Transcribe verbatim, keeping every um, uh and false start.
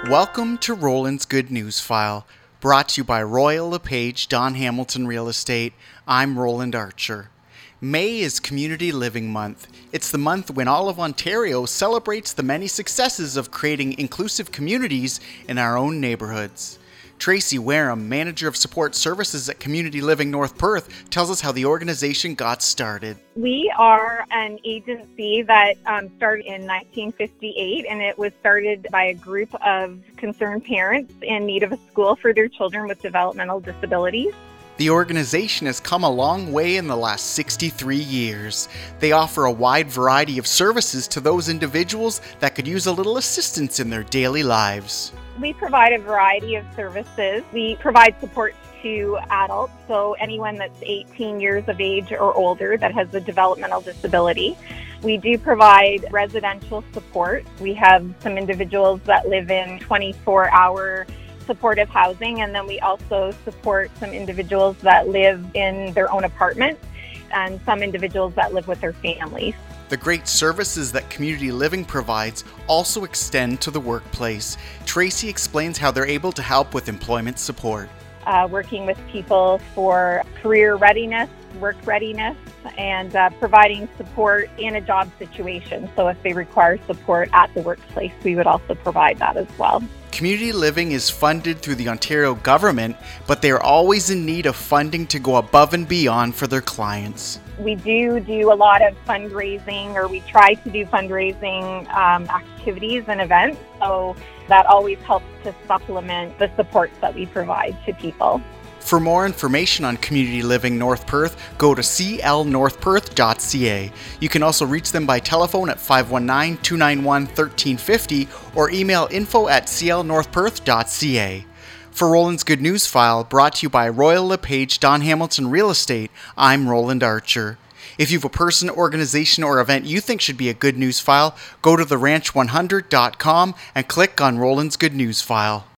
Welcome to Roland's Good News File, brought to you by Royal LePage Don Hamilton Real Estate. I'm Roland Archer. May is Community Living Month. It's the month when all of Ontario celebrates the many successes of creating inclusive communities in our own neighborhoods. Tracy Wareham, Manager of Support Services at Community Living North Perth, tells us how the organization got started. We are an agency that um, started in nineteen fifty-eight, and it was started by a group of concerned parents in need of a school for their children with developmental disabilities. The organization has come a long way in the last sixty-three years. They offer a wide variety of services to those individuals that could use a little assistance in their daily lives. We provide a variety of services. We provide support to adults, so anyone that's eighteen years of age or older that has a developmental disability. We do provide residential support. We have some individuals that live in twenty-four hour supportive housing, and then we also support some individuals that live in their own apartments and some individuals that live with their families. The great services that Community Living provides also extend to the workplace. Tracy explains how they're able to help with employment support. Uh, working with people for career readiness, work readiness, and uh, providing support in a job situation. So if they require support at the workplace, we would also provide that as well. Community Living is funded through the Ontario government, but they are always in need of funding to go above and beyond for their clients. We do do a lot of fundraising, or we try to do fundraising um, activities and events, so that always helps to supplement the supports that we provide to people. For more information on Community Living North Perth, go to c l north perth dot c a. You can also reach them by telephone at five one nine, two nine one, one three five zero or email info at c l north perth dot c a. For Roland's Good News File, brought to you by Royal LePage Don Hamilton Real Estate, I'm Roland Archer. If you have a person, organization, or event you think should be a good news file, go to the ranch one hundred dot com and click on Roland's Good News File.